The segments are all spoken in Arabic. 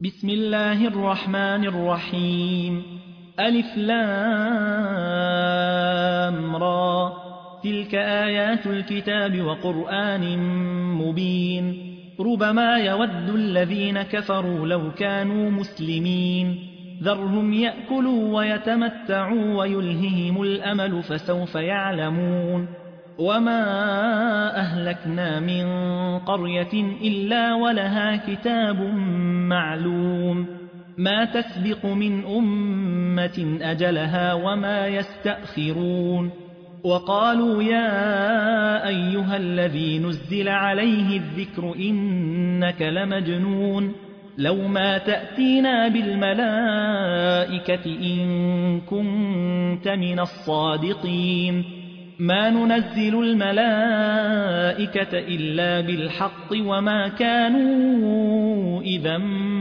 بسم الله الرحمن الرحيم. ألف لام را، تلك آيات الكتاب وقرآن مبين. ربما يود الذين كفروا لو كانوا مسلمين، ذرهم يأكلوا ويتمتعوا ويلههم الأمل فسوف يعلمون. وما أهلكنا من قرية إلا ولها كتاب معلوم، ما تسبق من أمة أجلها وما يستأخرون. وقالوا يا أيها الذي نزل عليه الذكر إنك لمجنون، لو ما تأتينا بالملائكة إن كنت من الصادقين. ما ننزل الملائكة إلا بالحق وما كانوا إذا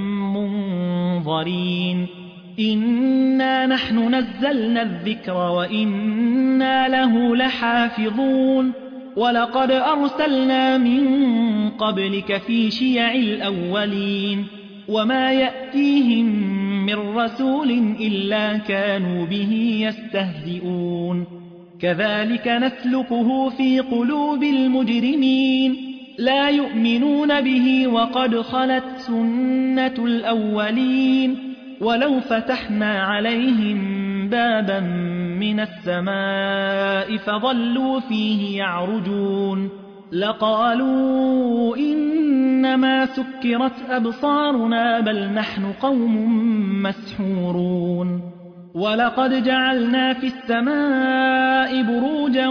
منظرين. إنا نحن نزلنا الذكر وإنا له لحافظون. ولقد أرسلنا من قبلك في شيع الأولين، وما يأتيهم من رسول إلا كانوا به يستهزئون. كذلك نسلكه في قلوب المجرمين، لا يؤمنون به وقد خلت سنة الأولين. ولو فتحنا عليهم بابا من السماء فظلوا فيه يعرجون لقالوا إنما سكرت أبصارنا بل نحن قوم مسحورون. ولقد جعلنا في السماء بروجا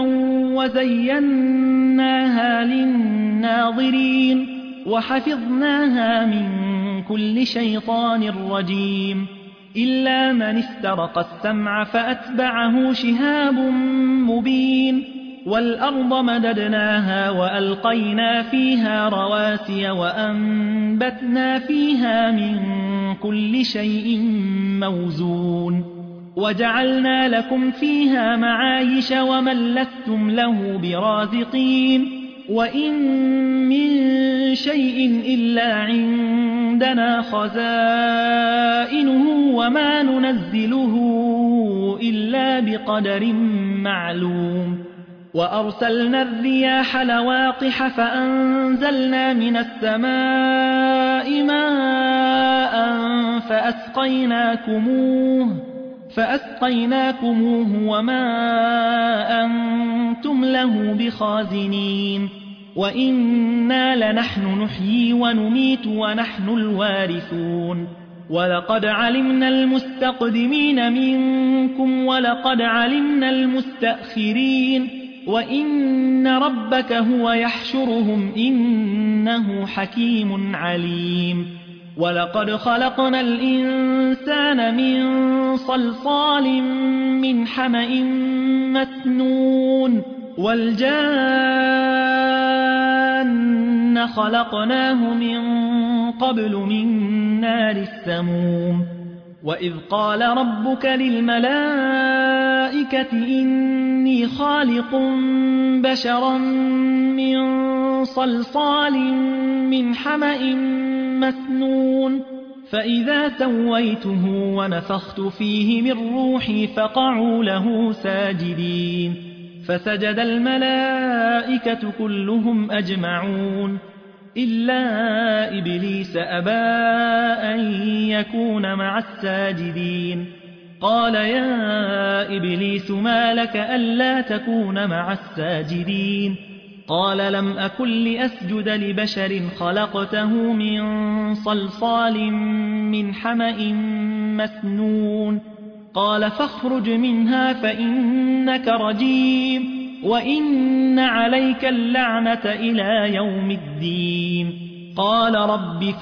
وزيناها للناظرين وحفظناها من كل شيطان رجيم، إلا من استرق السمع فأتبعه شهاب مبين. والأرض مددناها وألقينا فيها رواسي وأنبتنا فيها من كل شيء موزون، وجعلنا لكم فيها معايش ومن لستم له برازقين. وإن من شيء إلا عندنا خزائنه وما ننزله إلا بقدر معلوم. وأرسلنا الرياح لواقح فأنزلنا من السماء ماء فأسقيناكموه وما أنتم له بخازنين. وإنا لنحن نحيي ونميت ونحن الوارثون. ولقد علمنا المستقدمين منكم ولقد علمنا المستأخرين. وإن ربك هو يحشرهم إنه حكيم عليم. ولقد خلقنا الإنسان من صلصال من حمأ مسنون. والجان خلقناه من قبل من نار السموم. وإذ قال ربك للملائكة إني خالق بشرا من صلصال من حمأ مسنون، فإذا سويته ونفخت فيه من روحي فقعوا له ساجدين. فسجد الملائكة كلهم أجمعون إلا إبليس أبى أن يكون مع الساجدين. قال يا إبليس ما لك ألا تكون مع الساجدين؟ قال لم أكن لأسجد لبشر خلقته من صلصال من حمأ مسنون. قال فاخرج منها فإنك رجيم وإن عليك اللعنة إلى يوم الدين. قال رب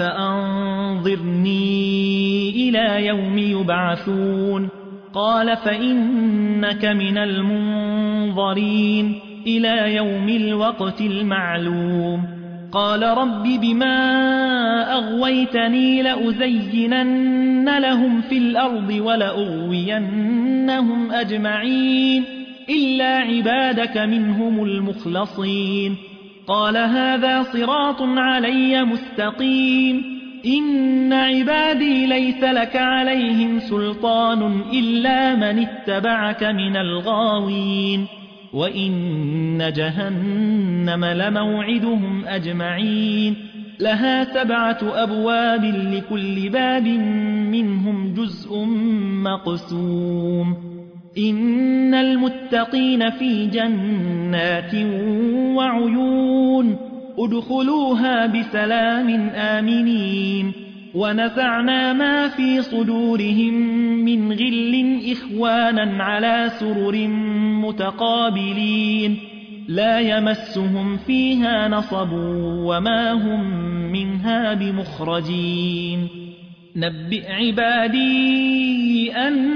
فأنظرني إلى يوم يبعثون. قال فإنك من المنظرين إلى يوم الوقت المعلوم. قال رب بما أغويتني لأزينن لهم في الأرض ولأغوينهم أجمعين إلا عبادك منهم المخلصين. قال هذا صراط علي مستقيم. إن عبادي ليس لك عليهم سلطان إلا من اتبعك من الغاوين وإن جهنم لموعدهم أجمعين لها 7 أبواب لكل باب منهم جزء مقسوم إن المتقين في جنات وعيون ادخلوها بسلام آمنين ونزعنا ما في صدورهم من غل إخوانا على سرر متقابلين لا يمسهم فيها نصب وما هم منها بمخرجين نبئ عبادي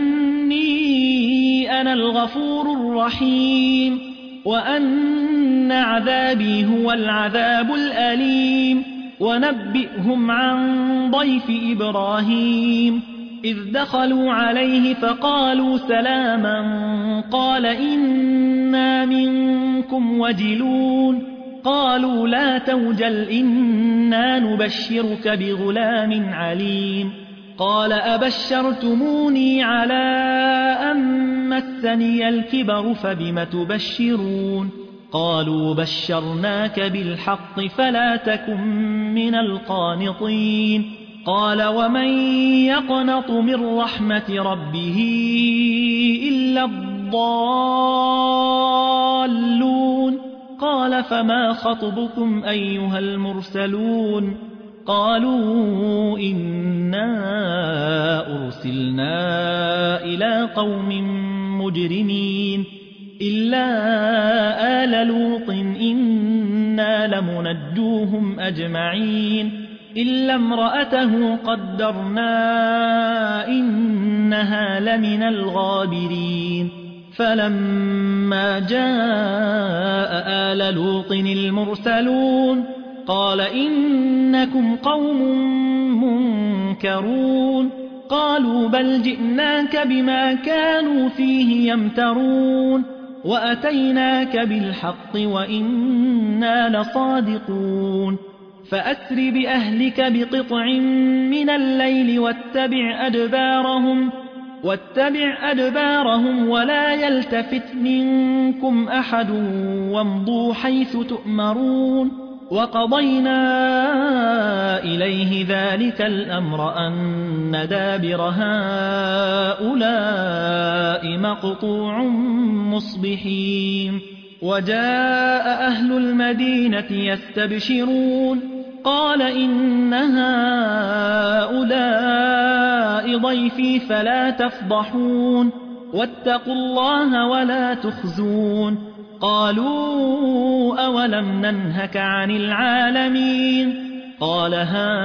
أني أنا الغفور الرحيم وأن عذابي هو العذاب الأليم ونبئهم عن ضيف إبراهيم إذ دخلوا عليه فقالوا سلاما قال إنا منكم وجلون قالوا لا توجل إنا نبشرك بغلام عليم قال أبشرتموني على أن مسني الكبر فبم تبشرون قالوا بشرناك بالحق فلا تكن من القانطين قال ومن يقنط من رحمة ربه إلا الضالون قال فما خطبكم أيها المرسلون قالوا إنا أرسلنا إلى قوم مجرمين إلا آل لوط إنا لمنجوهم أجمعين إلا امرأته قدرنا إنها لمن الغابرين فلما جاء آل لوط المرسلون قال إنكم قوم منكرون قالوا بل جئناك بما كانوا فيه يمترون وأتيناك بالحق وإنا لصادقون فأسر بأهلك بقطع من الليل واتبع أدبارهم ولا يلتفت منكم أحد وامضوا حيث تؤمرون وقضينا إليه ذلك الأمر أن دابر هؤلاء مقطوع مصبحين وجاء أهل المدينة يستبشرون قال إن هؤلاء ضيفي فلا تفضحون واتقوا الله ولا تخزون قالوا أولم ننهك عن العالمين قال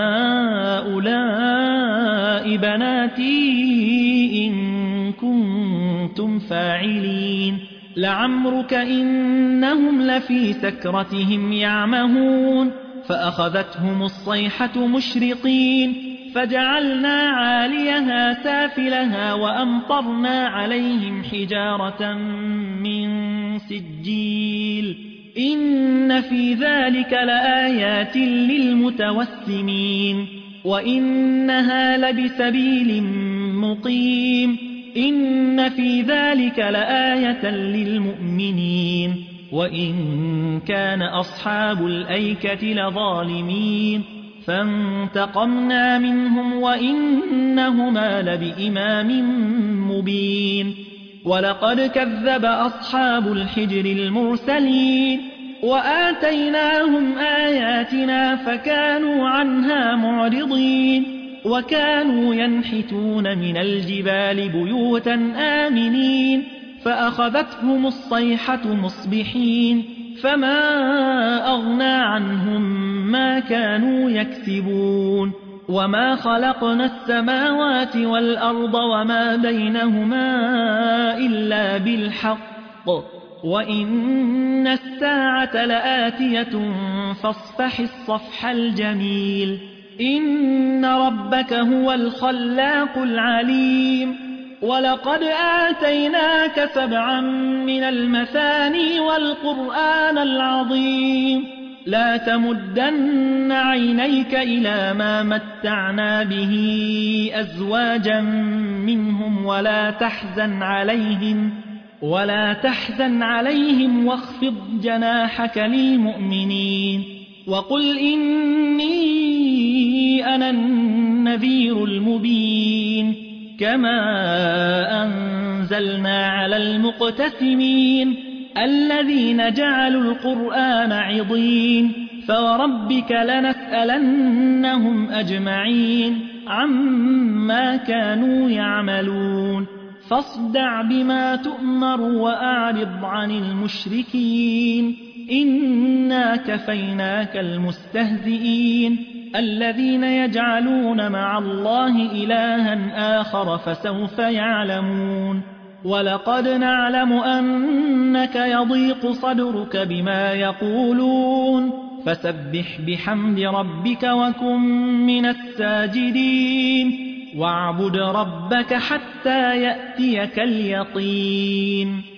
هؤلاء بناتي إن كنتم فاعلين لعمرك إنهم لفي سكرتهم يعمهون فأخذتهم الصيحة مشرقين فجعلنا عاليها سافلها وأمطرنا عليهم حجارة من سجيل إن في ذلك لآيات للمتوسمين وإنها لبسبيل مقيم إن في ذلك لآية للمؤمنين وإن كان أصحاب الأيكة لظالمين فانتقمنا منهم وإنهما لبإمام مبين ولقد كذب أصحاب الحجر المرسلين وآتيناهم آياتنا فكانوا عنها معرضين وكانوا ينحتون من الجبال بيوتا آمنين فأخذتهم الصيحة مصبحين فما أغنى عنهم ما كانوا يكسبون وما خلقنا السماوات والأرض وما بينهما إلا بالحق وإن الساعة لآتية فاصفح الصفح الجميل إن ربك هو الخلاق العليم ولقد آتيناك 7 من المثاني والقرآن العظيم لا تمدن عينيك إلى ما متعنا به أزواجا منهم ولا تحزن عليهم واخفض جناحك للمؤمنين وقل إني أنا النذير المبين كما أنزلنا على المقتسمين الذين جعلوا القرآن عضين فوربك لنسألنهم أجمعين عما كانوا يعملون فاصدع بما تؤمر وأعرض عن المشركين إنا كفيناك المستهزئين الذين يجعلون مع الله إلها آخر فسوف يعلمون ولقد نعلم أنك يضيق صدرك بما يقولون فسبح بحمد ربك وكن من الساجدين واعبد ربك حتى يأتيك اليقين